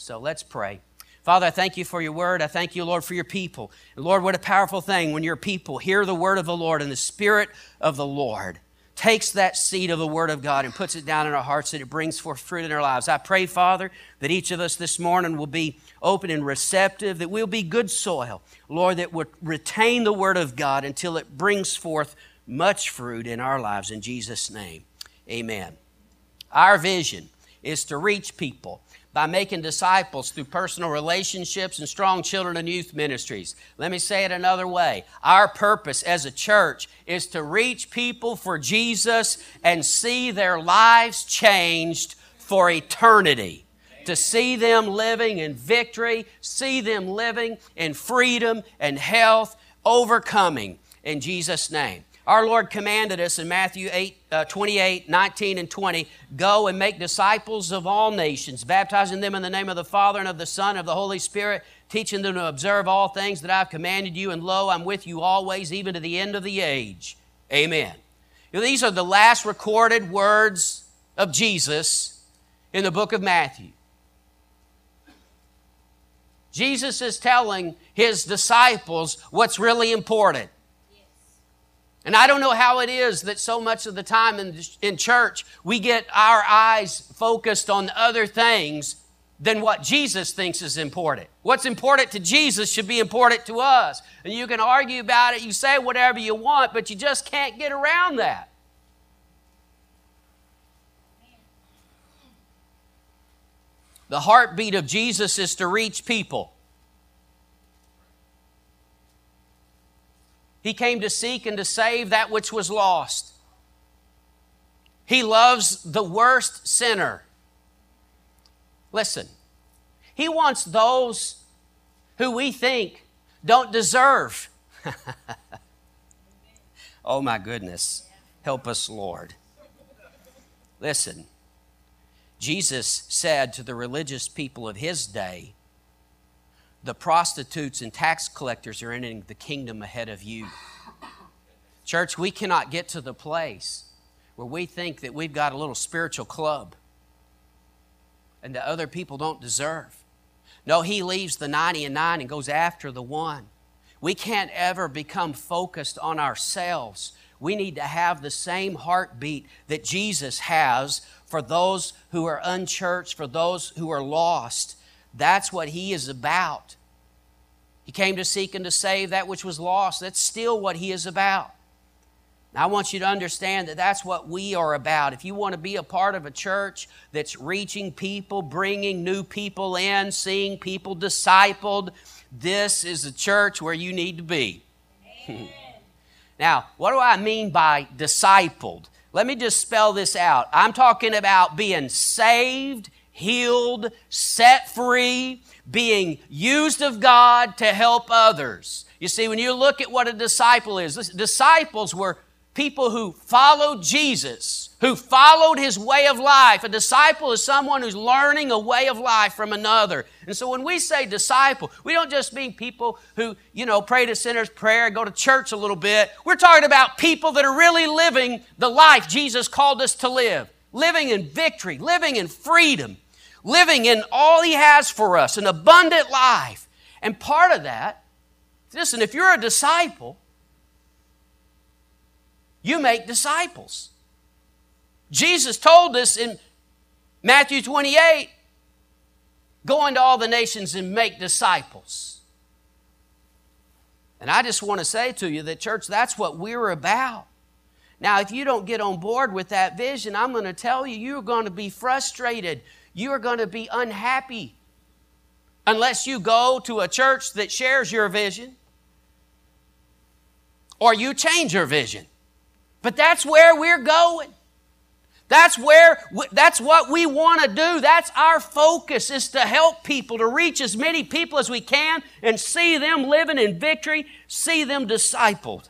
So let's pray. Father, I thank you for your word. I thank you, Lord, for your people. And Lord, what a powerful thing when your people hear the word of the Lord and the Spirit of the Lord takes that seed of the Word of God and puts it down in our hearts that it brings forth fruit in our lives. I pray, Father, that each of us this morning will be open and receptive, that we'll be good soil, Lord, that would retain the Word of God until it brings forth much fruit in our lives. In Jesus' name, amen. Our vision is to reach people by making disciples through personal relationships and strong children and youth ministries. Let me say it another way. Our purpose as a church is to reach people for Jesus and see their lives changed for eternity. To see them living in victory, see them living in freedom and health, overcoming in Jesus' name. Our Lord commanded us in Matthew 28, 19 and 20, go and make disciples of all nations, baptizing them in the name of the Father and of the Son and of the Holy Spirit, teaching them to observe all things that I've commanded you, and lo, I'm with you always, even to the end of the age. Amen. These are the last recorded words of Jesus in the book of Matthew. Jesus is telling His disciples what's really important. And I don't know how it is that so much of the time in church, we get our eyes focused on other things than what Jesus thinks is important. What's important to Jesus should be important to us. And you can argue about it, you say whatever you want, but you just can't get around that. The heartbeat of Jesus is to reach people. He came to seek and to save that which was lost. He loves the worst sinner. Listen, He wants those who we think don't deserve. Oh my goodness. Help us, Lord. Listen, Jesus said to the religious people of His day, the prostitutes and tax collectors are entering the kingdom ahead of you. Church, we cannot get to the place where we think that we've got a little spiritual club and that other people don't deserve. No, He leaves the 99 and goes after the one. We can't ever become focused on ourselves. We need to have the same heartbeat that Jesus has for those who are unchurched, for those who are lost. That's what He is about. He came to seek and to save that which was lost. That's still what He is about. Now, I want you to understand that that's what we are about. If you want to be a part of a church that's reaching people, bringing new people in, seeing people discipled, this is a church where you need to be. Now, what do I mean by discipled? Let me just spell this out. I'm talking about being saved, healed, set free, being used of God to help others. You see, when you look at what a disciple is, disciples were people who followed Jesus, who followed His way of life. A disciple is someone who's learning a way of life from another. And so when we say disciple, we don't just mean people who, pray the sinner's prayer, go to church a little bit. We're talking about people that are really living the life Jesus called us to live, living in victory, living in freedom, living in all He has for us, an abundant life. And part of that, listen, if you're a disciple, you make disciples. Jesus told us in Matthew 28, go into all the nations and make disciples. And I just want to say to you that, church, that's what we're about. Now, if you don't get on board with that vision, I'm going to tell you, you're going to be frustrated. You are going to be unhappy unless you go to a church that shares your vision or you change your vision. But that's where we're going. That's what we want to do. That's our focus, is to help people, to reach as many people as we can and see them living in victory, see them discipled.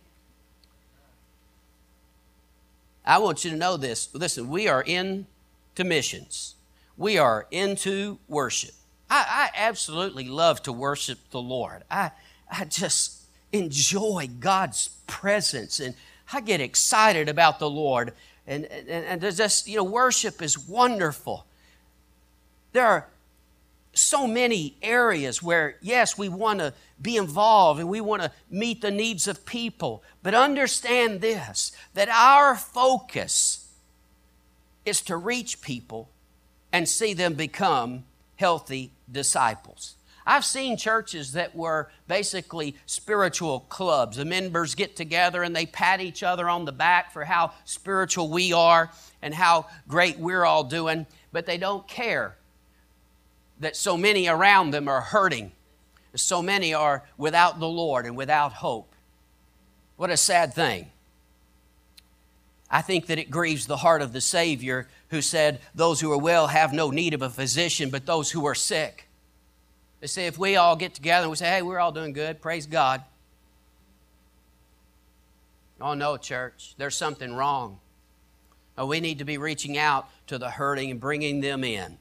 I want you to know this. Listen, we are into missions. We are into worship. I absolutely love to worship the Lord. I just enjoy God's presence, and I get excited about the Lord. And just, worship is wonderful. There are so many areas where, yes, we want to be involved and we want to meet the needs of people. But understand this, that our focus is to reach people and see them become healthy disciples. I've seen churches that were basically spiritual clubs. The members get together and they pat each other on the back for how spiritual we are and how great we're all doing, but they don't care that so many around them are hurting. So many are without the Lord and without hope. What a sad thing. I think that it grieves the heart of the Savior who said, those who are well have no need of a physician, but those who are sick. They say if we all get together and we say, hey, we're all doing good, praise God. Oh no, church, there's something wrong. Oh, we need to be reaching out to the hurting and bringing them in.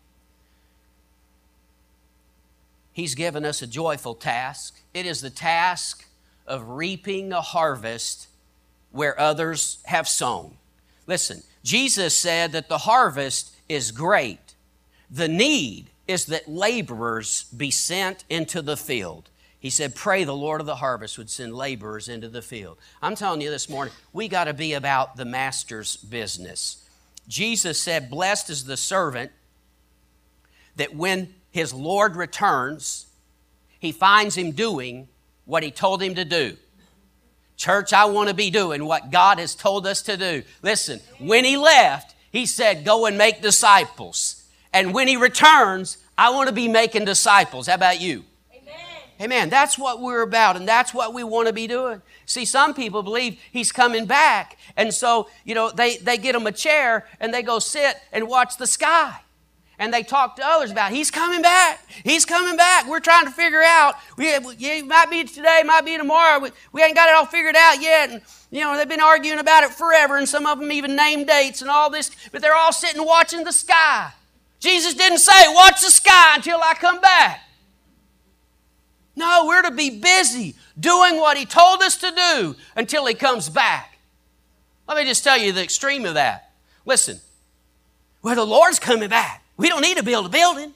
He's given us a joyful task. It is the task of reaping a harvest where others have sown. Listen, Jesus said that the harvest is great. The need is that laborers be sent into the field. He said, pray the Lord of the harvest would send laborers into the field. I'm telling you this morning, we got to be about the master's business. Jesus said, blessed is the servant that when his Lord returns, he finds him doing what he told him to do. Church, I want to be doing what God has told us to do. Listen, when he left, he said, go and make disciples. And when he returns, I want to be making disciples. How about you? Amen. Amen. That's what we're about, and that's what we want to be doing. See, some people believe he's coming back. And so, they get him a chair, and they go sit and watch the sky. And they talk to others about, he's coming back. He's coming back. We're trying to figure out. It might be today, might be tomorrow. We ain't got it all figured out yet. And, they've been arguing about it forever, and some of them even name dates and all this. But they're all sitting watching the sky. Jesus didn't say, watch the sky until I come back. No, we're to be busy doing what he told us to do until he comes back. Let me just tell you the extreme of that. Listen, well, the Lord's coming back. We don't need to build a building.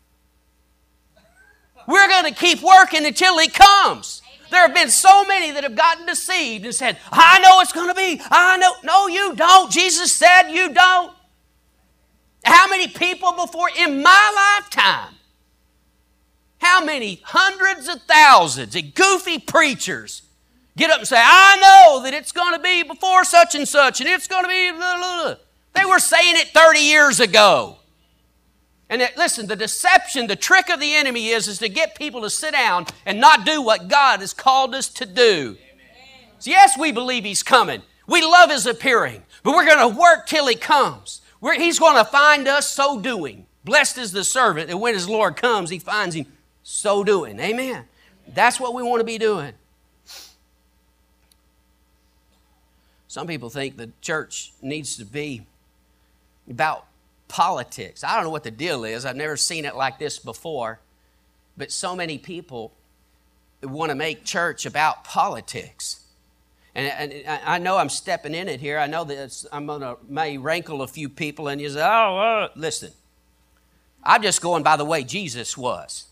We're going to keep working until he comes. There have been so many that have gotten deceived and said, I know it's going to be. I know. No, you don't. Jesus said you don't. How many people before in my lifetime, how many hundreds of thousands of goofy preachers get up and say, I know that it's going to be before such and such, and it's going to be blah, blah, blah. They were saying it 30 years ago. And listen, the deception, the trick of the enemy is to get people to sit down and not do what God has called us to do. So yes, we believe he's coming. We love his appearing, but we're going to work till he comes. He's going to find us so doing. Blessed is the servant that when his Lord comes, he finds him so doing. Amen. That's what we want to be doing. Some people think the church needs to be about politics. I don't know what the deal is. I've never seen it like this before. But so many people want to make church about politics. And I know I'm stepping in it here. I know that I'm going to may rankle a few people and you say, listen, I'm just going by the way Jesus was.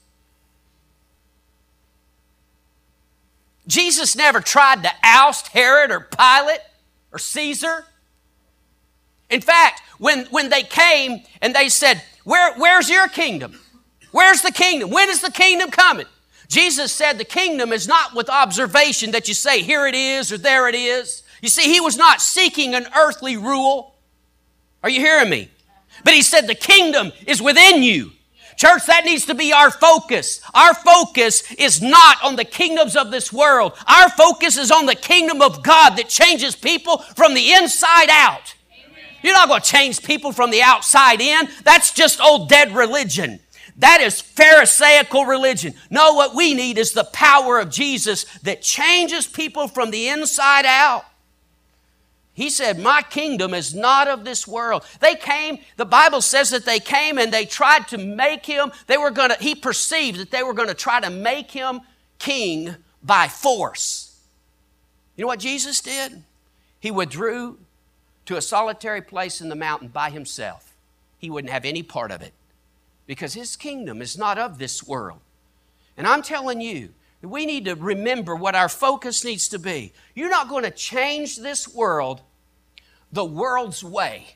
Jesus never tried to oust Herod or Pilate or Caesar. In fact, when they came and they said, where's your kingdom? Where's the kingdom? When is the kingdom coming? Jesus said the kingdom is not with observation that you say, here it is or there it is. You see, he was not seeking an earthly rule. Are you hearing me? But he said the kingdom is within you. Church, that needs to be our focus. Our focus is not on the kingdoms of this world. Our focus is on the kingdom of God that changes people from the inside out. Amen. You're not going to change people from the outside in. That's just old dead religion. That is Pharisaical religion. No, what we need is the power of Jesus that changes people from the inside out. He said, my kingdom is not of this world. They came, the Bible says that they came and they tried to make him, he perceived that they were going to try to make him king by force. You know what Jesus did? He withdrew to a solitary place in the mountain by himself. He wouldn't have any part of it. because His kingdom is not of this world. And I'm telling you, we need to remember what our focus needs to be. You're not going to change this world the world's way.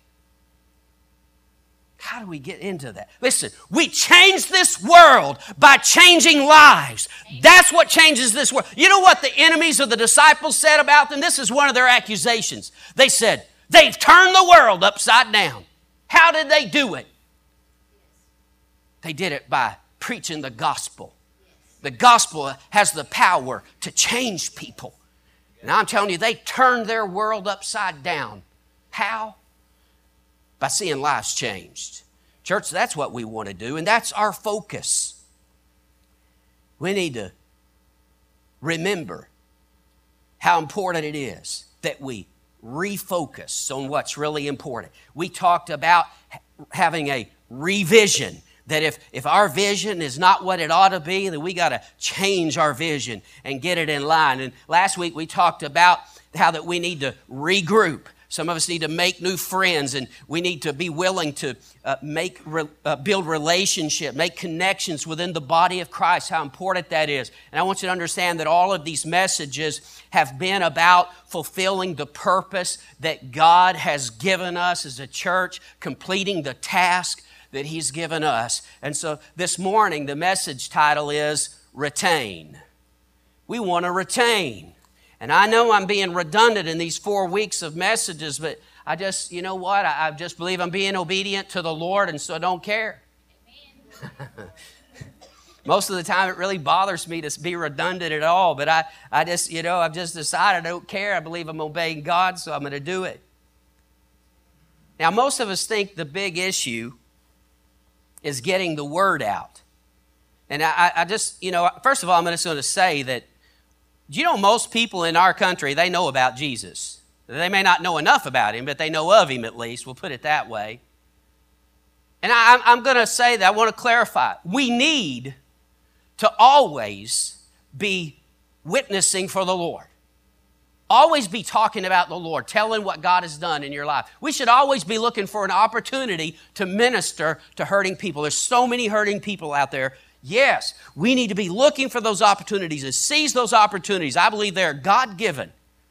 How do we get into that? Listen, we change this world by changing lives. That's what changes this world. You know what the enemies of the disciples said about them? This is one of their accusations. They said, they've turned the world upside down. How did they do it? They did it by preaching the gospel. The gospel has the power to change people. And I'm telling you, they turned their world upside down. How? By seeing lives changed. Church, that's what we want to do, and that's our focus. We need to remember how important it is that we refocus on what's really important. We talked about having a revision, that if our vision is not what it ought to be, then we got to change our vision and get it in line. And last week we talked about how that we need to regroup. Some of us need to make new friends, and we need to be willing to build relationship, make connections within the body of Christ, how important that is. And I want you to understand that all of these messages have been about fulfilling the purpose that God has given us as a church, completing the task that He's given us. And so this morning, the message title is Retain. We want to retain. And I know I'm being redundant in these 4 weeks of messages, but I just, you know what? I just believe I'm being obedient to the Lord, and so I don't care. Most of the time, it really bothers me to be redundant at all, but I just, you know, I've just decided I don't care. I believe I'm obeying God, so I'm going to do it. Now, most of us think the big issue is getting the word out. And I just, you know, first of all, I'm just going to say that, you know, most people in our country, they know about Jesus. They may not know enough about Him, but they know of Him at least. We'll put it that way. And I'm going to say that. I want to clarify. We need to always be witnessing for the Lord. Always be talking about the Lord, telling what God has done in your life. We should always be looking for an opportunity to minister to hurting people. There's so many hurting people out there. Yes, we need to be looking for those opportunities and seize those opportunities. I believe they're God-given.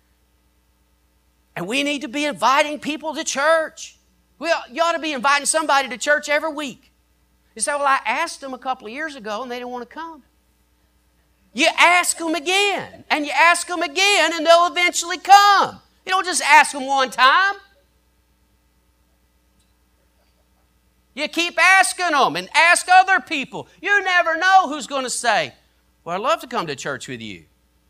And we need to be inviting people to church. You ought to be inviting somebody to church every week. You say, well, I asked them a couple of years ago and they didn't want to come. You ask them again, and you ask them again, and they'll eventually come. You don't just ask them one time. You keep asking them and ask other people. You never know who's going to say, well, I'd love to come to church with you.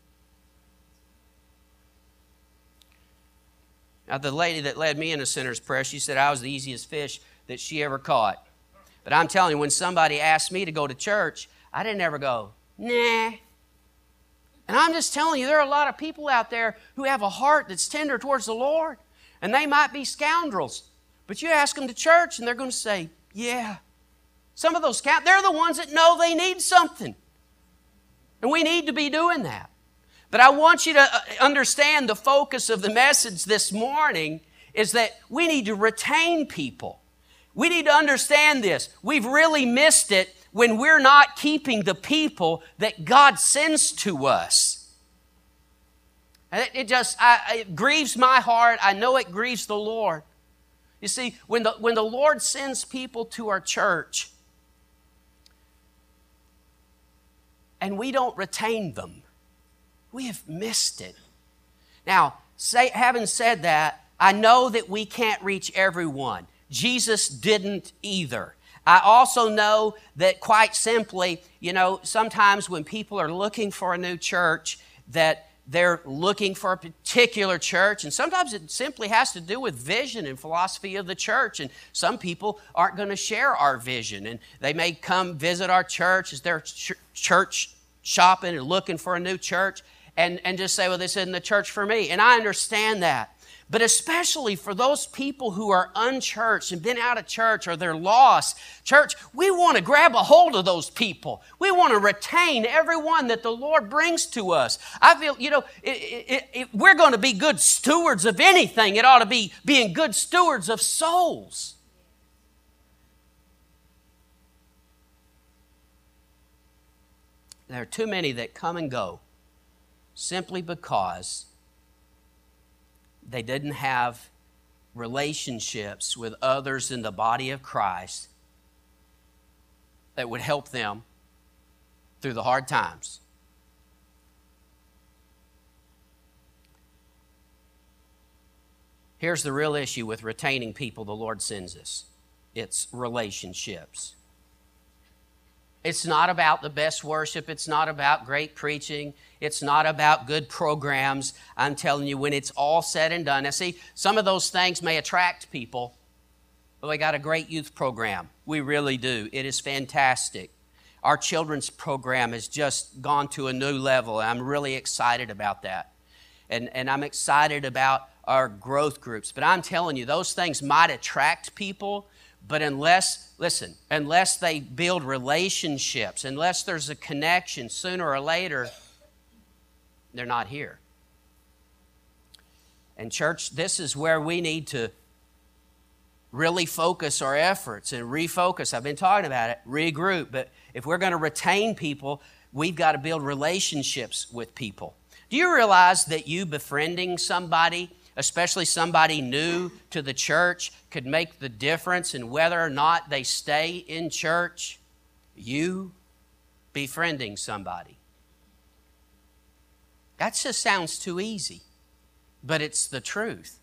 Now, the lady that led me in a sinner's prayer, she said I was the easiest fish that she ever caught. But I'm telling you, when somebody asked me to go to church, I didn't ever go, nah. And I'm just telling you, there are a lot of people out there who have a heart that's tender towards the Lord. And they might be scoundrels. But you ask them to church and they're going to say, yeah. Some of those they're the ones that know they need something. And we need to be doing that. But I want you to understand the focus of the message this morning is that we need to retain people. We need to understand this. We've really missed it when we're not keeping the people that God sends to us. It grieves my heart. I know it grieves the Lord. You see, when the Lord sends people to our church and we don't retain them, we have missed it. Now, having said that, I know that we can't reach everyone. Jesus didn't either. I also know that quite simply, you know, sometimes when people are looking for a new church, that they're looking for a particular church, and sometimes it simply has to do with vision and philosophy of the church, and some people aren't going to share our vision, and they may come visit our church as they're church shopping and looking for a new church, and just say, well, this isn't the church for me, and I understand that. But especially for those people who are unchurched and been out of church or they're lost, church, we want to grab a hold of those people. We want to retain everyone that the Lord brings to us. I feel, you know, if we're going to be good stewards of anything, it ought to be being good stewards of souls. there are too many that come and go simply because they didn't have relationships with others in the body of Christ that would help them through the hard times. Here's the real issue with retaining people the Lord sends us. It's relationships. It's not about the best worship. It's not about great preaching. It's not about good programs. I'm telling you, when it's all said and done. Now see, some of those things may attract people, but we got a great youth program. We really do. It is fantastic. Our children's program has just gone to a new level. I'm really excited about that. And I'm excited about our growth groups. But I'm telling you, those things might attract people, but unless they build relationships, unless there's a connection, sooner or later, they're not here. And church, this is where we need to really focus our efforts and refocus. I've been talking about it, regroup. But if we're going to retain people, we've got to build relationships with people. Do you realize that you befriending somebody, especially somebody new to the church, could make the difference in whether or not they stay in church? You befriending somebody. That just sounds too easy, but it's the truth.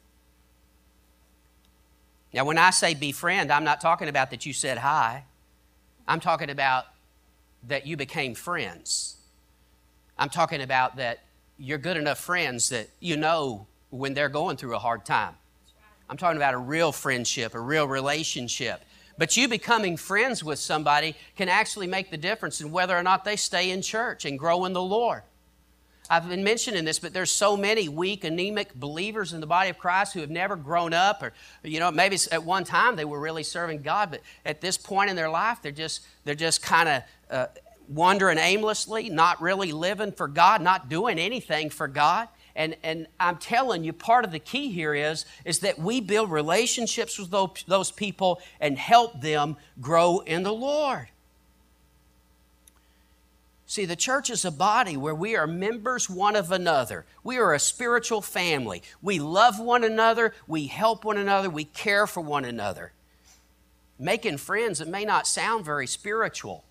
Now, when I say befriend, I'm not talking about that you said hi. I'm talking about that you became friends. I'm talking about that you're good enough friends that you know when they're going through a hard time. I'm talking about a real friendship, a real relationship. But you becoming friends with somebody can actually make the difference in whether or not they stay in church and grow in the Lord. I've been mentioning this, but there's so many weak, anemic believers in the body of Christ who have never grown up, or maybe at one time they were really serving God, but at this point in their life, they're just kind of wandering aimlessly, not really living for God, not doing anything for God. And I'm telling you, part of the key here is that we build relationships with those people and help them grow in the Lord. See, the church is a body where we are members one of another. We are a spiritual family. We love one another. We help one another. We care for one another. Making friends, it may not sound very spiritual.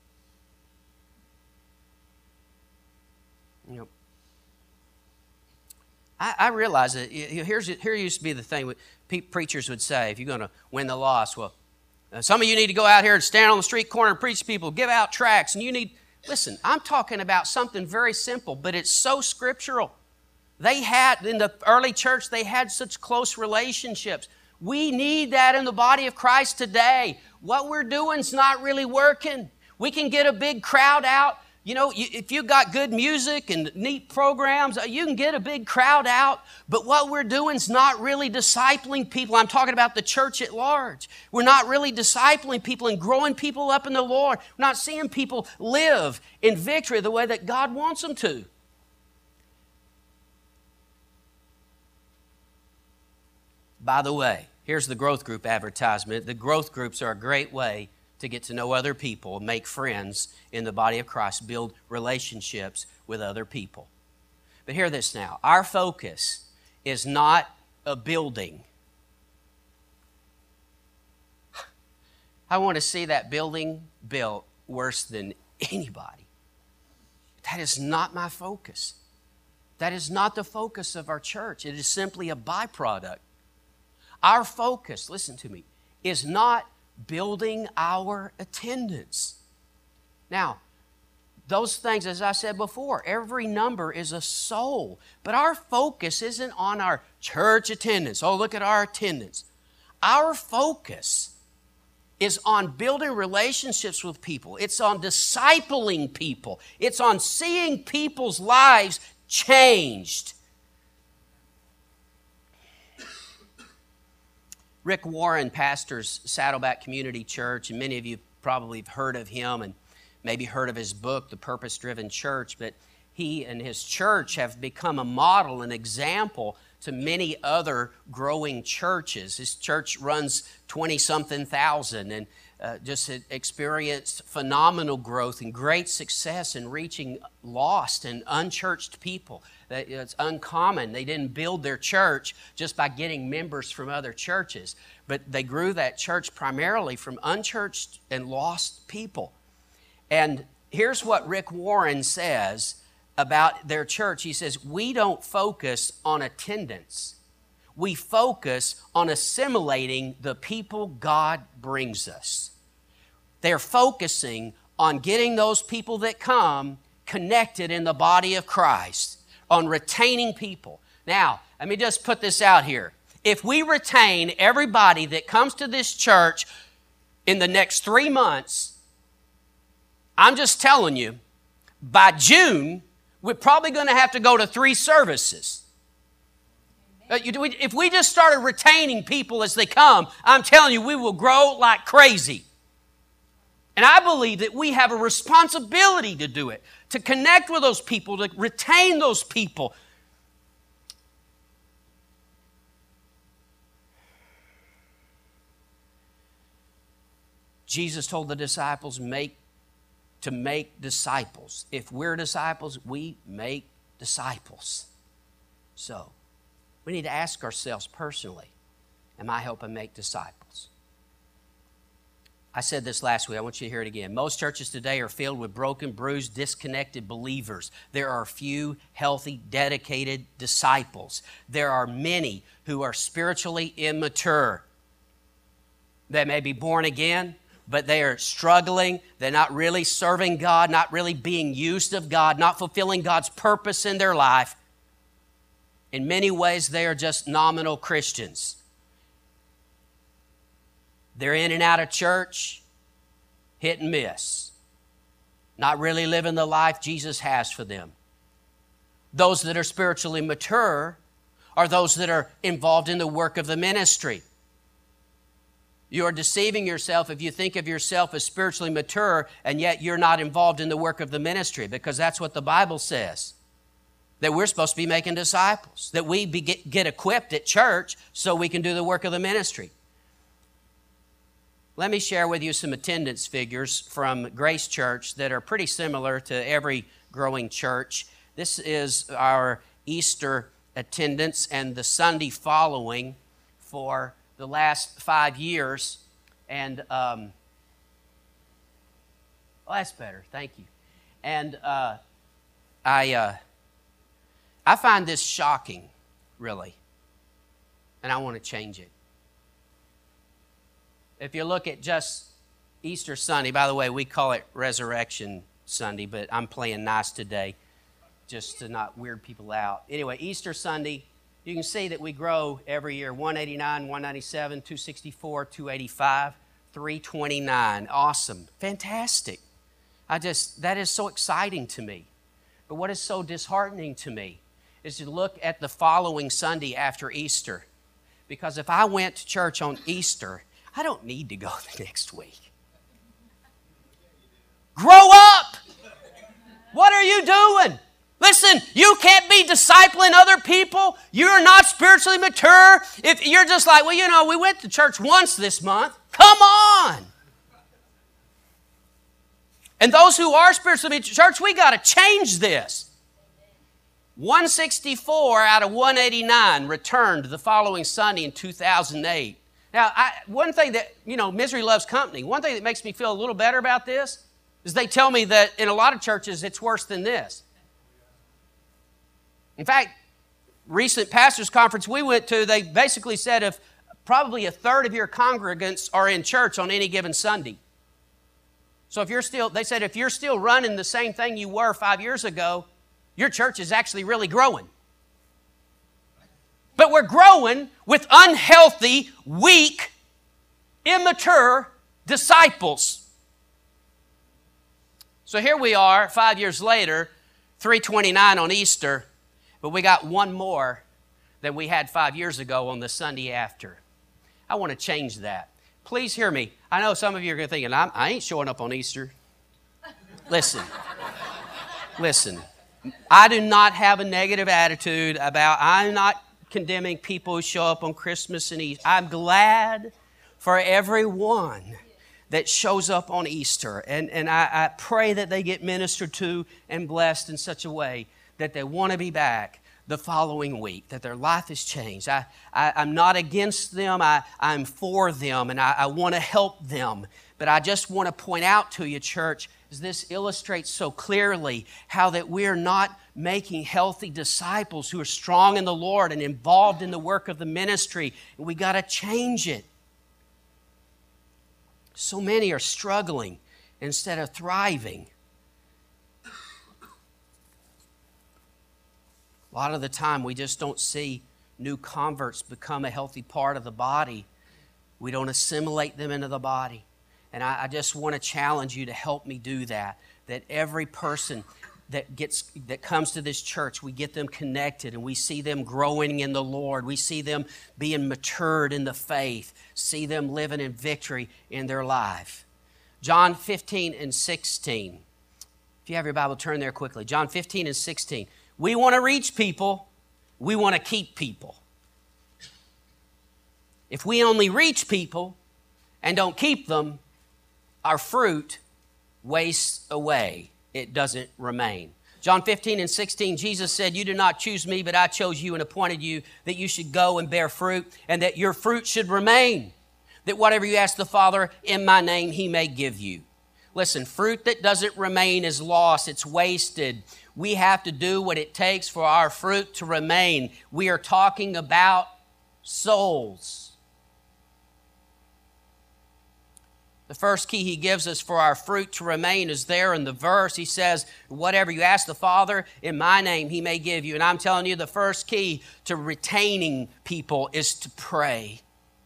I realize that here used to be the thing preachers would say, if you're going to win the lost, well, some of you need to go out here and stand on the street corner and preach to people, give out tracts, and you need... Listen, I'm talking about something very simple, but it's so scriptural. In the early church, they had such close relationships. We need that in the body of Christ today. What we're doing is not really working. We can get a big crowd out. If you've got good music and neat programs, you can get a big crowd out. But what we're doing is not really discipling people. I'm talking about the church at large. We're not really discipling people and growing people up in the Lord. We're not seeing people live in victory the way that God wants them to. By the way, here's the growth group advertisement. The growth groups are a great way to get to know other people, make friends in the body of Christ, build relationships with other people. But hear this now. Our focus is not a building. I want to see that building built worse than anybody. That is not my focus. That is not the focus of our church. It is simply a byproduct. Our focus, listen to me, is not building our attendance. Now, those things, as I said before, every number is a soul. But our focus isn't on our church attendance. Oh, look at our attendance. Our focus is on building relationships with people. It's on discipling people. It's on seeing people's lives changed. Rick Warren pastors Saddleback Community Church, and many of you probably have heard of him and maybe heard of his book, The Purpose-Driven Church, but he and his church have become a model, an example to many other growing churches. His church runs 20-something thousand, and just experienced phenomenal growth and great success in reaching lost and unchurched people. It's uncommon. They didn't build their church just by getting members from other churches, but they grew that church primarily from unchurched and lost people. And here's what Rick Warren says about their church. He says, we don't focus on attendance. We focus on assimilating the people God brings us. They're focusing on getting those people that come connected in the body of Christ, on retaining people. Now, let me just put this out here. If we retain everybody that comes to this church in the next 3 months, I'm just telling you, by June, we're probably going to have to go to 3 services. If we just started retaining people as they come, I'm telling you, we will grow like crazy. And I believe that we have a responsibility to do it, to connect with those people, to retain those people. Jesus told the disciples to make disciples. If we're disciples, we make disciples. So, we need to ask ourselves personally, am I helping make disciples? I said this last week. I want you to hear it again. Most churches today are filled with broken, bruised, disconnected believers. There are few healthy, dedicated disciples. There are many who are spiritually immature. They may be born again, but they are struggling. They're not really serving God, not really being used of God, not fulfilling God's purpose in their life. In many ways, they are just nominal Christians. They're in and out of church, hit and miss. Not really living the life Jesus has for them. Those that are spiritually mature are those that are involved in the work of the ministry. You are deceiving yourself if you think of yourself as spiritually mature and yet you're not involved in the work of the ministry, because that's what the Bible says. That we're supposed to be making disciples, that we get equipped at church so we can do the work of the ministry. Let me share with you some attendance figures from Grace Church that are pretty similar to every growing church. This is our Easter attendance and the Sunday following for the last 5 years. And, well, that's better. Thank you. And I find this shocking, really, and I want to change it. If you look at just Easter Sunday, by the way, we call it Resurrection Sunday, but I'm playing nice today just to not weird people out. Anyway, Easter Sunday, you can see that we grow every year, 189, 197, 264, 285, 329. Awesome. Fantastic. That is so exciting to me. But what is so disheartening to me is to look at the following Sunday after Easter. Because if I went to church on Easter, I don't need to go the next week. Grow up! What are you doing? Listen, you can't be discipling other people. You're not spiritually mature. If you're just like, well, we went to church once this month. Come on! And those who are spiritually mature, church, we got to change this. 164 out of 189 returned the following Sunday in 2008. Now, one thing that, misery loves company. One thing that makes me feel a little better about this is they tell me that in a lot of churches it's worse than this. In fact, recent pastors' conference we went to, they basically said if probably a third of your congregants are in church on any given Sunday. So if you're still running the same thing you were 5 years ago, your church is actually really growing. But we're growing with unhealthy, weak, immature disciples. So here we are 5 years later, 329 on Easter, but we got one more than we had 5 years ago on the Sunday after. I want to change that. Please hear me. I know some of you are going to think, I ain't showing up on Easter. Listen. I do not have a negative attitude I'm not condemning people who show up on Christmas and Easter. I'm glad for everyone that shows up on Easter. And I pray that they get ministered to and blessed in such a way that they want to be back the following week, that their life has changed. I'm not against them. I'm for them, and I want to help them. But I just want to point out to you, church, as this illustrates so clearly how that we're not making healthy disciples who are strong in the Lord and involved in the work of the ministry. And we got to change it. So many are struggling instead of thriving. A lot of the time, we just don't see new converts become a healthy part of the body. We don't assimilate them into the body. And I just want to challenge you to help me do that. That every person that comes to this church, we get them connected and we see them growing in the Lord. We see them being matured in the faith. See them living in victory in their life. John 15 and 16. If you have your Bible, turn there quickly. John 15 and 16. We want to reach people. We want to keep people. If we only reach people and don't keep them, our fruit wastes away. It doesn't remain. John 15 and 16, Jesus said, "You did not choose me, but I chose you and appointed you that you should go and bear fruit and that your fruit should remain. That whatever you ask the Father in my name, He may give you." Listen, fruit that doesn't remain is lost. It's wasted. We have to do what it takes for our fruit to remain. We are talking about souls. The first key He gives us for our fruit to remain is there in the verse. He says, whatever you ask the Father in my name, He may give you. And I'm telling you, the first key to retaining people is to pray.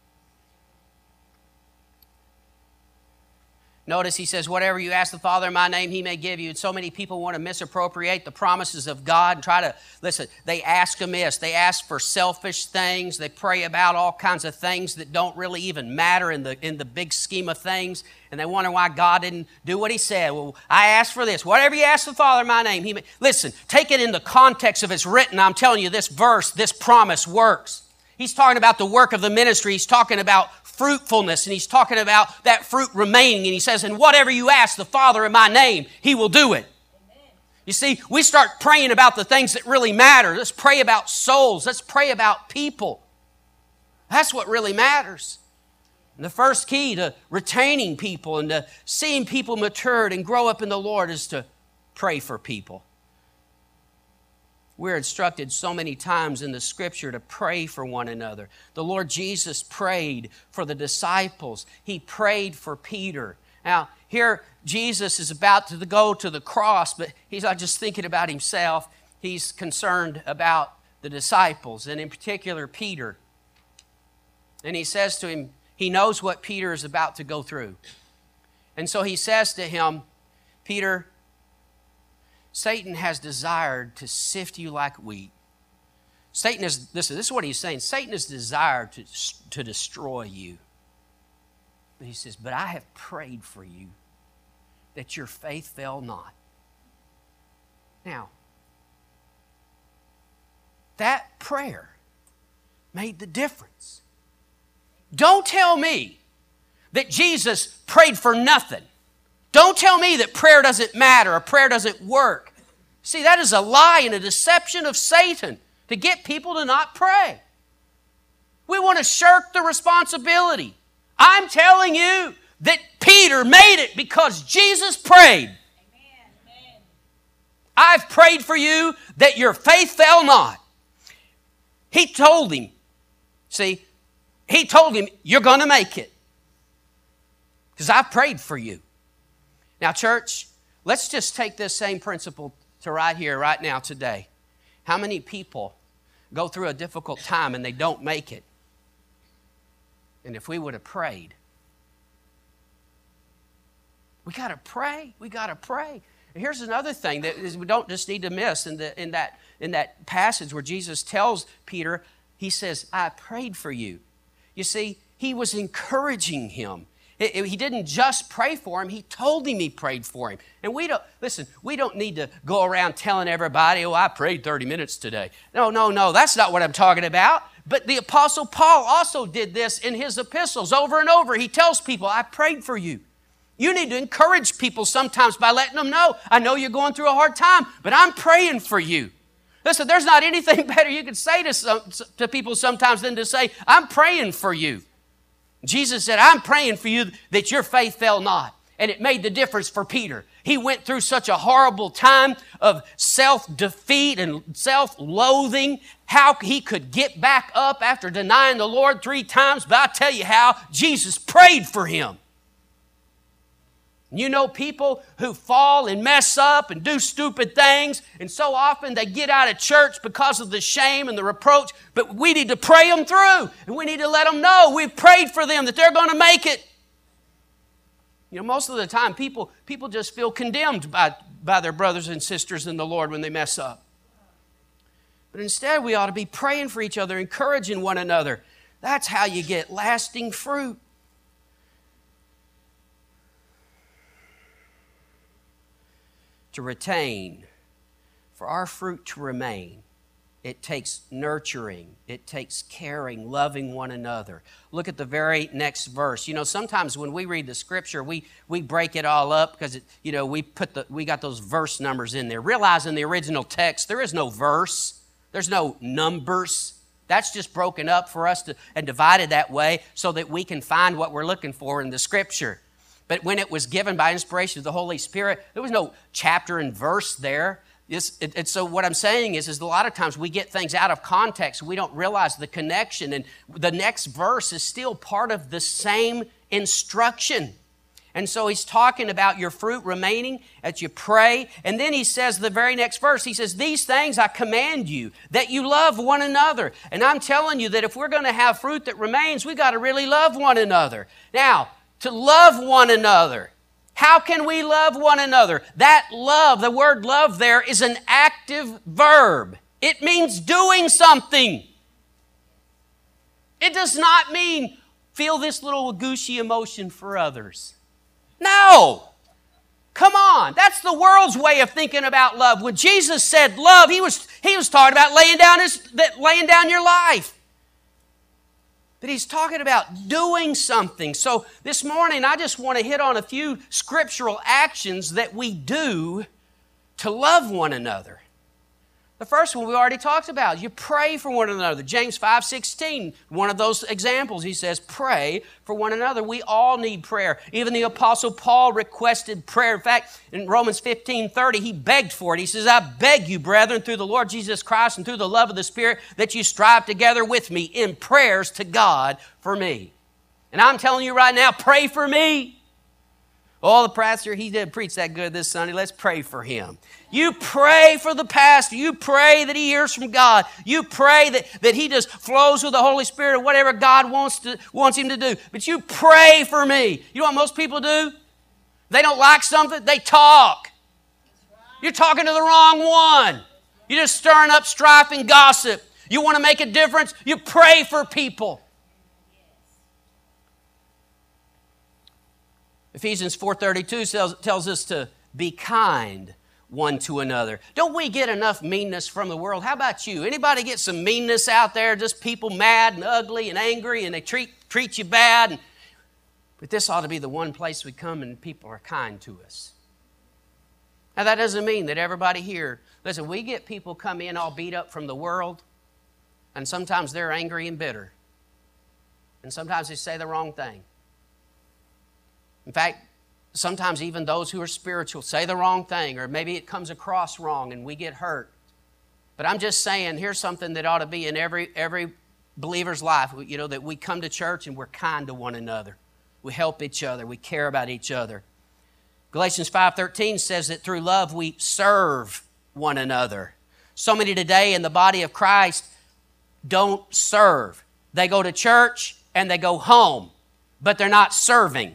Notice He says, whatever you ask the Father in my name, He may give you. And so many people want to misappropriate the promises of God and try to, listen, they ask amiss. They ask for selfish things. They pray about all kinds of things that don't really even matter in the big scheme of things. And they wonder why God didn't do what He said. Well, I asked for this. Whatever you ask the Father in my name, He may. Listen, take it in the context of it's written. I'm telling you, this verse, this promise works. He's talking about the work of the ministry. He's talking about fruitfulness, and He's talking about that fruit remaining. And He says, and whatever you ask the Father in my name, He will do it. Amen. You see, we start praying about the things that really matter. Let's pray about souls. Let's pray about people. That's what really matters. And the first key to retaining people and to seeing people matured and grow up in the Lord is to pray for people. We're instructed so many times in the Scripture to pray for one another. The Lord Jesus prayed for the disciples. He prayed for Peter. Now, here Jesus is about to go to the cross, but He's not just thinking about Himself. He's concerned about the disciples, and in particular, Peter. And He says to him, He knows what Peter is about to go through. And so He says to him, Peter, Satan has desired to sift you like wheat. Satan is, this is what he's saying. Satan has desired to destroy you. But He says, but I have prayed for you that your faith fail not. Now, that prayer made the difference. Don't tell me that Jesus prayed for nothing. Don't tell me that prayer doesn't matter or prayer doesn't work. See, that is a lie and a deception of Satan to get people to not pray. We want to shirk the responsibility. I'm telling you that Peter made it because Jesus prayed. Amen. I've prayed for you that your faith fail not. He told him, you're going to make it because I prayed for you. Now, church, let's just take this same principle to right here, right now, today. How many people go through a difficult time and they don't make it? And if we would have prayed, we got to pray. We got to pray. And here's another thing that we don't just need to miss in that passage where Jesus tells Peter, He says, I prayed for you. You see, He was encouraging him. He didn't just pray for him. He told him He prayed for him. And we don't need to go around telling everybody, I prayed 30 minutes today. No. That's not what I'm talking about. But the Apostle Paul also did this in his epistles over and over. He tells people, I prayed for you. You need to encourage people sometimes by letting them know, I know you're going through a hard time, but I'm praying for you. Listen, there's not anything better you could say to people sometimes than to say, I'm praying for you. Jesus said, I'm praying for you that your faith fail not. And it made the difference for Peter. He went through such a horrible time of self-defeat and self-loathing, how he could get back up after denying the Lord 3 times. But I tell you how, Jesus prayed for him. You know people who fall and mess up and do stupid things, and so often they get out of church because of the shame and the reproach, but we need to pray them through, and we need to let them know we've prayed for them, that they're going to make it. You know, most of the time, people just feel condemned by their brothers and sisters in the Lord when they mess up. But instead, we ought to be praying for each other, encouraging one another. That's how you get lasting fruit. To retain, for our fruit to remain, it takes nurturing, it takes caring, loving one another. Look at the very next verse. You know, sometimes when we read the Scripture, we break it all up because we got those verse numbers in there. Realize in the original text there is no verse, there's no numbers. That's just broken up for us and divided that way so that we can find what we're looking for in the Scripture. But when it was given by inspiration of the Holy Spirit, there was no chapter and verse there. So what I'm saying is a lot of times we get things out of context. We don't realize the connection. And the next verse is still part of the same instruction. And so he's talking about your fruit remaining as you pray. And then he says the very next verse, he says, these things I command you, that you love one another. And I'm telling you that if we're going to have fruit that remains, we got to really love one another. Now, to love one another. How can we love one another? That love, the word love there, is an active verb. It means doing something. It does not mean feel this little gushy emotion for others. No. Come on. That's the world's way of thinking about love. When Jesus said love, he was talking about laying down your life. But he's talking about doing something. So this morning, I just want to hit on a few scriptural actions that we do to love one another. The first one we already talked about. You pray for one another. James 5:16, one of those examples. He says, pray for one another. We all need prayer. Even the Apostle Paul requested prayer. In fact, in Romans 15:30, he begged for it. He says, I beg you, brethren, through the Lord Jesus Christ and through the love of the Spirit, that you strive together with me in prayers to God for me. And I'm telling you right now, pray for me. Oh, the pastor, he did preach that good this Sunday. Let's pray for him. You pray for the pastor. You pray that he hears from God. You pray that he just flows with the Holy Spirit or whatever God wants him to do. But you pray for me. You know what most people do? They don't like something, they talk. You're talking to the wrong one. You're just stirring up strife and gossip. You want to make a difference? You pray for people. Ephesians 4:32 tells us to be kind one to another. Don't we get enough meanness from the world? How about you? Anybody get some meanness out there? Just people mad and ugly and angry and they treat you bad. But this ought to be the one place we come and people are kind to us. Now that doesn't mean that everybody here, listen, we get people come in all beat up from the world and sometimes they're angry and bitter. And sometimes they say the wrong thing. In fact, sometimes even those who are spiritual say the wrong thing, or maybe it comes across wrong and we get hurt. But I'm just saying, here's something that ought to be in every believer's life, that we come to church and we're kind to one another. We help each other. We care about each other. Galatians 5:13 says that through love we serve one another. So many today in the body of Christ don't serve. They go to church and they go home, but they're not serving.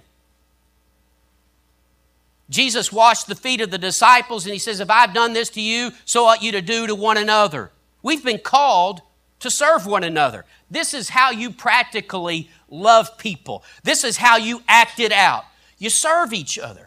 Jesus washed the feet of the disciples and he says, if I've done this to you, so ought you to do to one another. We've been called to serve one another. This is how you practically love people. This is how you act it out. You serve each other.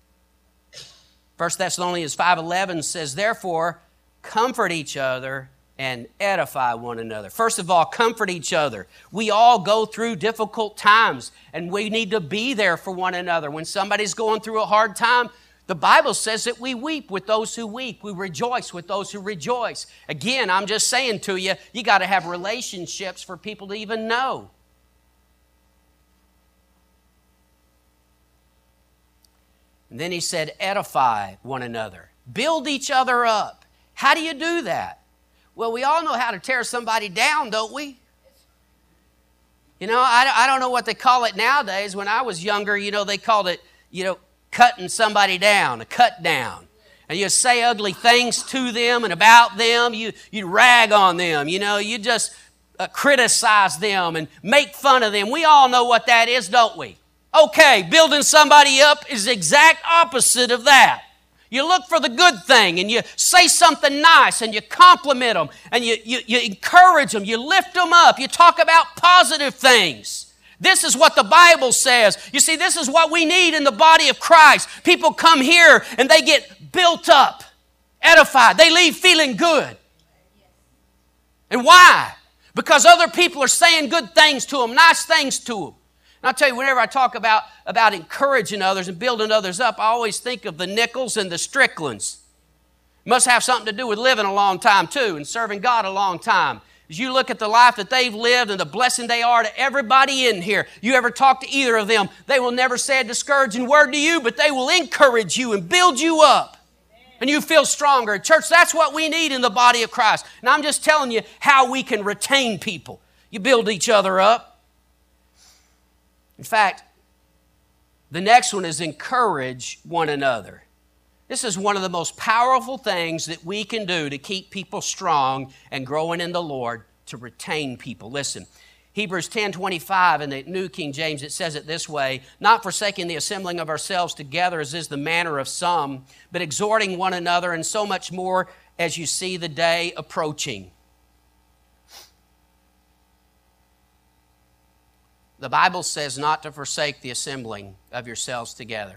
1 Thessalonians 5:11 says, therefore, comfort each other and edify one another. First of all, comfort each other. We all go through difficult times, and we need to be there for one another. When somebody's going through a hard time, the Bible says that we weep with those who weep. We rejoice with those who rejoice. Again, I'm just saying to you, you got to have relationships for people to even know. And then he said, edify one another. Build each other up. How do you do that? Well, we all know how to tear somebody down, don't we? You know, I don't know what they call it nowadays. When I was younger, they called it, cutting somebody down, a cut down. And you say ugly things to them and about them. You rag on them. You just criticize them and make fun of them. We all know what that is, don't we? Okay, building somebody up is the exact opposite of that. You look for the good thing and you say something nice and you compliment them and you encourage them, you lift them up, you talk about positive things. This is what the Bible says. You see, this is what we need in the body of Christ. People come here and they get built up, edified. They leave feeling good. And why? Because other people are saying good things to them, nice things to them. And I'll tell you, whenever I talk about encouraging others and building others up, I always think of the Nichols and the Stricklands. It must have something to do with living a long time too and serving God a long time. As you look at the life that they've lived and the blessing they are to everybody in here, you ever talk to either of them, they will never say a discouraging word to you, but they will encourage you and build you up. And you feel stronger. Church, that's what we need in the body of Christ. And I'm just telling you how we can retain people. You build each other up. In fact, the next one is encourage one another. This is one of the most powerful things that we can do to keep people strong and growing in the Lord, to retain people. Listen, Hebrews 10:25 in the New King James, it says it this way, not forsaking the assembling of ourselves together as is the manner of some, but exhorting one another, and so much more as you see the day approaching. The Bible says not to forsake the assembling of yourselves together.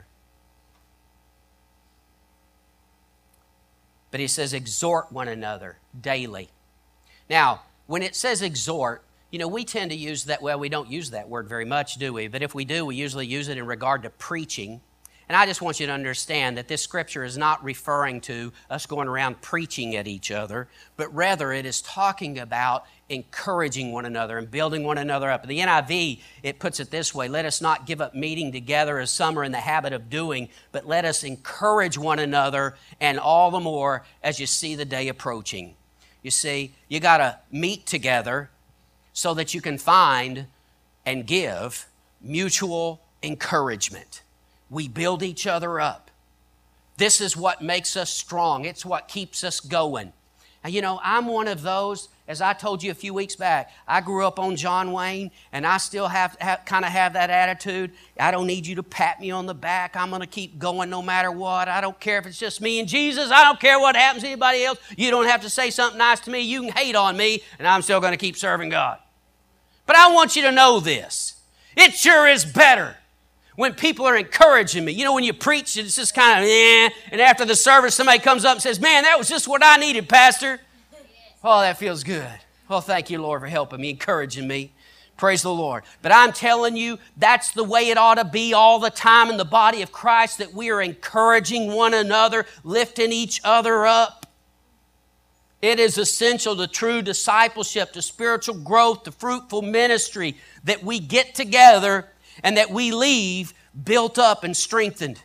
But he says exhort one another daily. Now, when it says exhort, we tend to use that, we don't use that word very much, do we? But if we do, we usually use it in regard to preaching. And I just want you to understand that this scripture is not referring to us going around preaching at each other, but rather it is talking about encouraging one another and building one another up. In the NIV, it puts it this way, let us not give up meeting together as some are in the habit of doing, but let us encourage one another, and all the more as you see the day approaching. You see, you got to meet together so that you can find and give mutual encouragement. We build each other up. This is what makes us strong. It's what keeps us going. And I'm one of those, as I told you a few weeks back, I grew up on John Wayne, and I still have that attitude. I don't need you to pat me on the back. I'm going to keep going no matter what. I don't care if it's just me and Jesus. I don't care what happens to anybody else. You don't have to say something nice to me. You can hate on me, and I'm still going to keep serving God. But I want you to know this. It sure is better when people are encouraging me. When you preach, it's just kind of, and after the service, somebody comes up and says, man, that was just what I needed, Pastor. Oh, that feels good. Well, thank you, Lord, for helping me, encouraging me. Praise the Lord. But I'm telling you, that's the way it ought to be all the time in the body of Christ, that we are encouraging one another, lifting each other up. It is essential to true discipleship, to spiritual growth, to fruitful ministry, that we get together and that we leave built up and strengthened.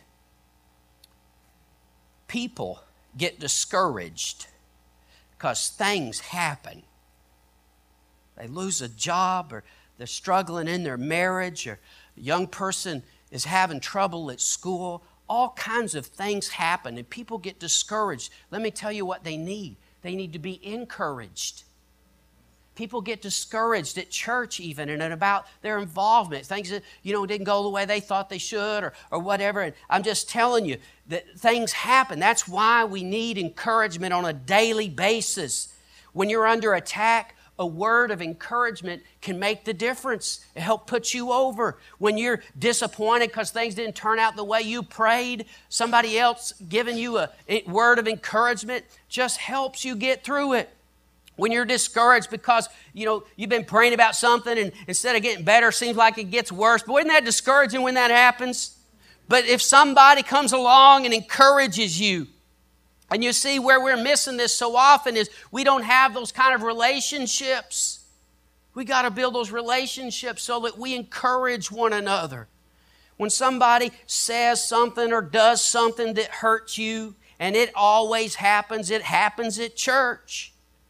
People get discouraged because things happen. They lose a job, or they're struggling in their marriage, or a young person is having trouble at school. All kinds of things happen and people get discouraged. Let me tell you what they need. They need to be encouraged. People get discouraged at church even and about their involvement. Things that, didn't go the way they thought they should or whatever. And I'm just telling you that things happen. That's why we need encouragement on a daily basis. When you're under attack, a word of encouragement can make the difference. It help put you over. When you're disappointed because things didn't turn out the way you prayed, somebody else giving you a word of encouragement just helps you get through it. When you're discouraged because, you've been praying about something and instead of getting better, seems like it gets worse. But isn't that discouraging when that happens? But if somebody comes along and encourages you, and you see where we're missing this so often is we don't have those kind of relationships. We got to build those relationships so that we encourage one another. When somebody says something or does something that hurts you, and it always happens, it happens at church.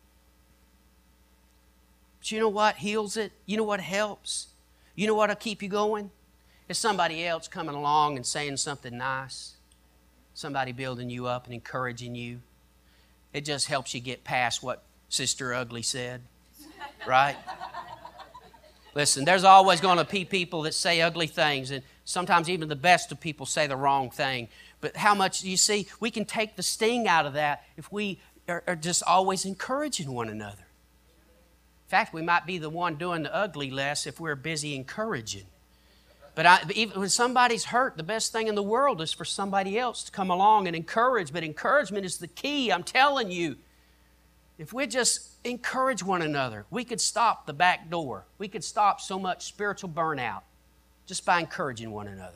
But you know what heals it? You know what helps? You know what will keep you going? It's somebody else coming along and saying something nice. Somebody building you up and encouraging you. It just helps you get past what Sister Ugly said, right? Listen, there's always going to be people that say ugly things, and sometimes even the best of people say the wrong thing. But how much, you see, we can take the sting out of that if we are just always encouraging one another. In fact, we might be the one doing the ugly less if we're busy encouraging. But even when somebody's hurt, the best thing in the world is for somebody else to come along and encourage. But encouragement is the key, I'm telling you. If we just encourage one another, we could stop the back door. We could stop so much spiritual burnout just by encouraging one another.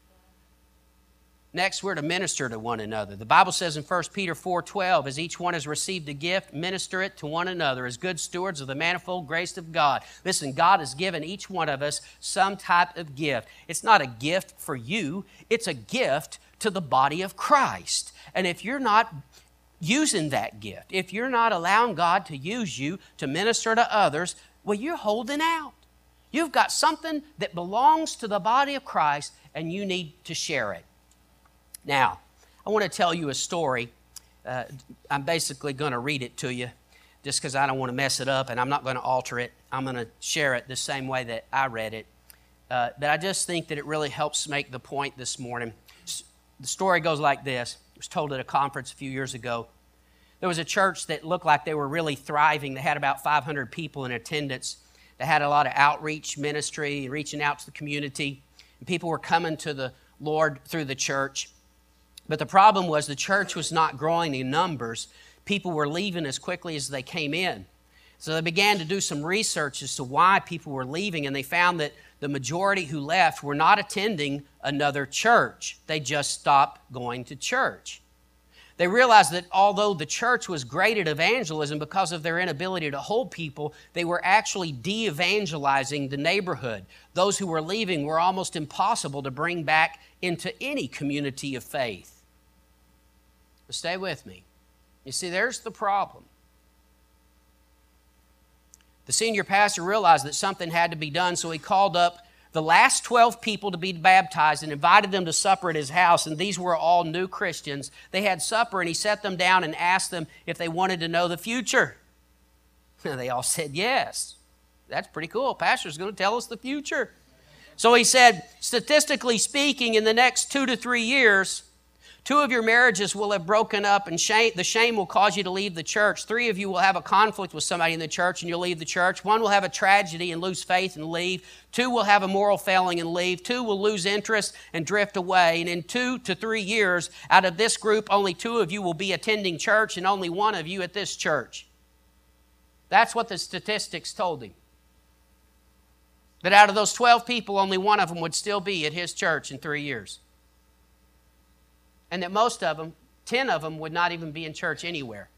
Next, we're to minister to one another. The Bible says in 1 Peter 4:12, as each one has received a gift, minister it to one another as good stewards of the manifold grace of God. Listen, God has given each one of us some type of gift. It's not a gift for you. It's a gift to the body of Christ. And if you're not using that gift, if you're not allowing God to use you to minister to others, well, you're holding out. You've got something that belongs to the body of Christ, and you need to share it. Now, I want to tell you a story. I'm basically going to read it to you just because I don't want to mess it up, and I'm not going to alter it. I'm going to share it the same way that I read it. But I just think that it really helps make the point this morning. The story goes like this. It was told at a conference a few years ago. There was a church that looked like they were really thriving. They had about 500 people in attendance. They had a lot of outreach ministry, reaching out to the community. And people were coming to the Lord through the church. But the problem was the church was not growing in numbers. People were leaving as quickly as they came in. So they began to do some research as to why people were leaving, and they found that the majority who left were not attending another church. They just stopped going to church. They realized that although the church was great at evangelism, because of their inability to hold people, they were actually de-evangelizing the neighborhood. Those who were leaving were almost impossible to bring back into any community of faith. But stay with me. You see, there's the problem. The senior pastor realized that something had to be done, so he called up the last 12 people to be baptized and invited them to supper at his house, and these were all new Christians. They had supper, and he sat them down and asked them if they wanted to know the future. They all said yes. That's pretty cool. Pastor's going to tell us the future. So he said, statistically speaking, in the next 2 to 3 years, 2 of your marriages will have broken up, and the shame will cause you to leave the church. 3 of you will have a conflict with somebody in the church, and you'll leave the church. 1 will have a tragedy and lose faith and leave. 2 will have a moral failing and leave. 2 will lose interest and drift away. And in 2 to 3 years, out of this group, only 2 of you will be attending church, and only 1 of you at this church. That's what the statistics told him. That out of those 12 people, only 1 of them would still be at his church in 3 years. And that most of them, 10 of them, would not even be in church anywhere.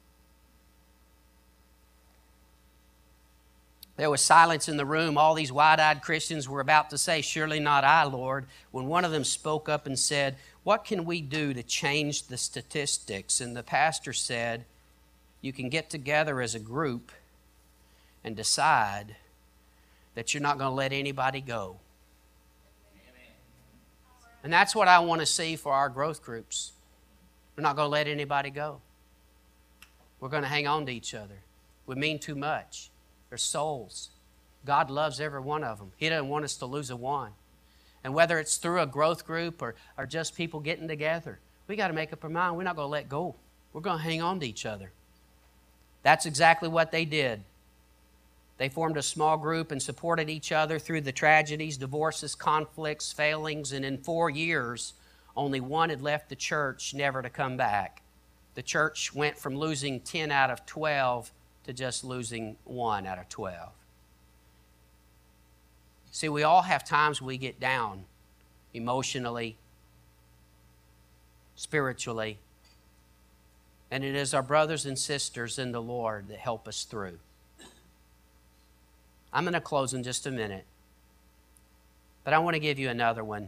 There was silence in the room. All these wide-eyed Christians were about to say, "Surely not I, Lord," when one of them spoke up and said, "What can we do to change the statistics?" And the pastor said, "You can get together as a group and decide that you're not going to let anybody go." And that's what I want to see for our growth groups. We're not going to let anybody go. We're going to hang on to each other. We mean too much. They're souls. God loves every one of them. He doesn't want us to lose a one. And whether it's through a growth group or just people getting together, we got to make up our mind. We're not going to let go. We're going to hang on to each other. That's exactly what they did. They formed a small group and supported each other through the tragedies, divorces, conflicts, failings, and in 4 years, only 1 had left the church, never to come back. The church went from losing 10 out of 12 to just losing 1 out of 12. See, we all have times we get down emotionally, spiritually, and it is our brothers and sisters in the Lord that help us through. I'm going to close in just a minute, but I want to give you another one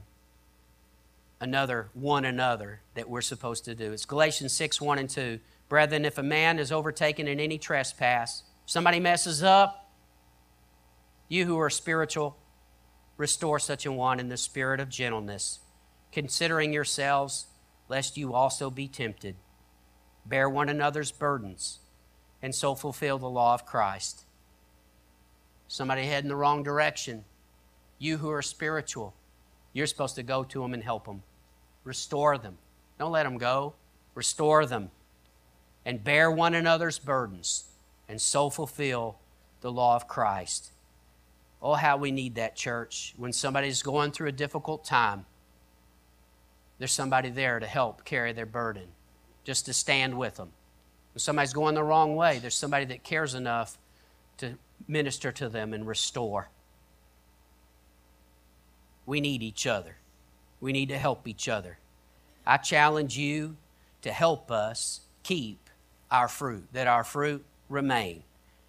that we're supposed to do. It's Galatians 6, 1 and 2. Brethren, if a man is overtaken in any trespass, somebody messes up, you who are spiritual, restore such an one in the spirit of gentleness, considering yourselves, lest you also be tempted. Bear one another's burdens, and so fulfill the law of Christ. Somebody heading the wrong direction, you who are spiritual, you're supposed to go to them and help them. Restore them. Don't let them go. Restore them. And bear one another's burdens, and so fulfill the law of Christ. Oh, how we need that, church. When somebody's going through a difficult time, there's somebody there to help carry their burden, just to stand with them. When somebody's going the wrong way, there's somebody that cares enough to minister to them and restore. We need each other. We need to help each other. I challenge you to help us keep our fruit, that our fruit remain.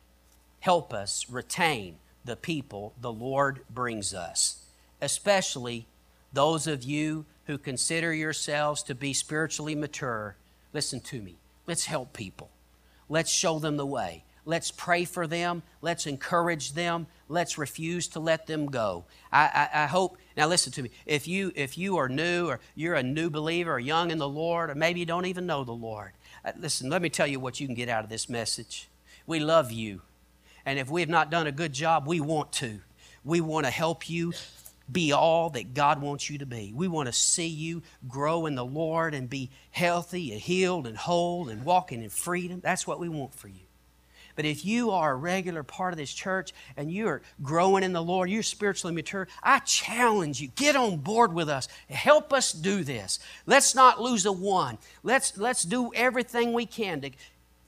Help us retain the people the Lord brings us, especially those of you who consider yourselves to be spiritually mature. Listen to me. Let's help people. Let's show them the way. Let's pray for them. Let's encourage them. Let's refuse to let them go. I hope, now listen to me, if you are new, or you're a new believer, or young in the Lord, or maybe you don't even know the Lord, listen, let me tell you what you can get out of this message. We love you. And if we have not done a good job, we want to. We want to help you be all that God wants you to be. We want to see you grow in the Lord and be healthy and healed and whole and walking in freedom. That's what we want for you. But if you are a regular part of this church and you're growing in the Lord, you're spiritually mature, I challenge you, get on board with us. Help us do this. Let's not lose a one. Let's do everything we can to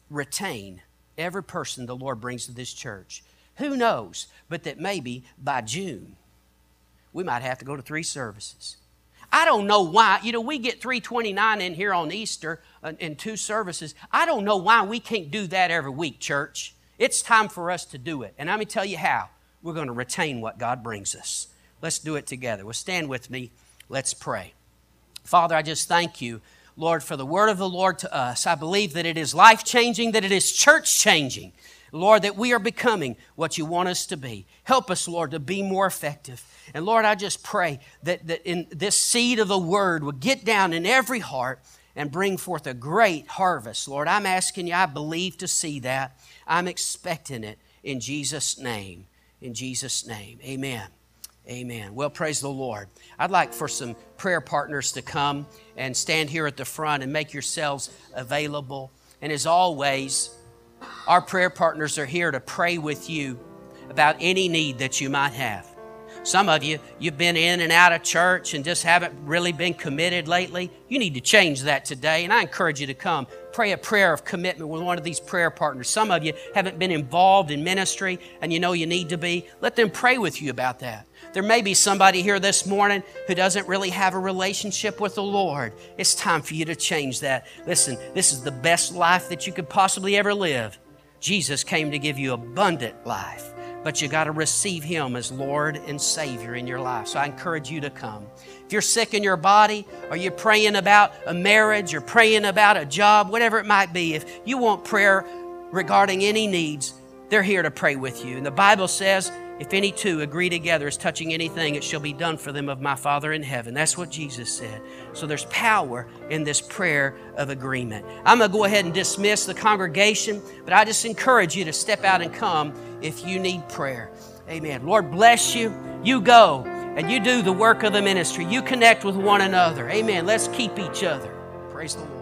retain every person the Lord brings to this church. Who knows, but that maybe by June, we might have to go to 3 services. I don't know why. You know, we get 329 in here on Easter in 2 services. I don't know why we can't do that every week, church. It's time for us to do it. And let me tell you how. We're going to retain what God brings us. Let's do it together. Well, stand with me. Let's pray. Father, I just thank you, Lord, for the word of the Lord to us. I believe that it is life-changing, that it is church-changing. Lord, that we are becoming what you want us to be. Help us, Lord, to be more effective. And Lord, I just pray that in this seed of the word would get down in every heart and bring forth a great harvest. Lord, I'm asking you, I believe to see that. I'm expecting it in Jesus' name. In Jesus' name, amen. Amen. Well, praise the Lord. I'd like for some prayer partners to come and stand here at the front and make yourselves available. And as always, our prayer partners are here to pray with you about any need that you might have. Some of you, you've been in and out of church and just haven't really been committed lately. You need to change that today, and I encourage you to come. Pray a prayer of commitment with one of these prayer partners. Some of you haven't been involved in ministry, and you know you need to be. Let them pray with you about that. There may be somebody here this morning who doesn't really have a relationship with the Lord. It's time for you to change that. Listen, this is the best life that you could possibly ever live. Jesus came to give you abundant life, but you got to receive Him as Lord and Savior in your life. So I encourage you to come. If you're sick in your body, or you're praying about a marriage, or praying about a job, whatever it might be, if you want prayer regarding any needs, they're here to pray with you. And the Bible says, if any two agree together as touching anything, it shall be done for them of my Father in heaven. That's what Jesus said. So there's power in this prayer of agreement. I'm going to go ahead and dismiss the congregation, but I just encourage you to step out and come if you need prayer. Amen. Lord bless you. You go and you do the work of the ministry. You connect with one another. Amen. Let's keep each other. Praise the Lord.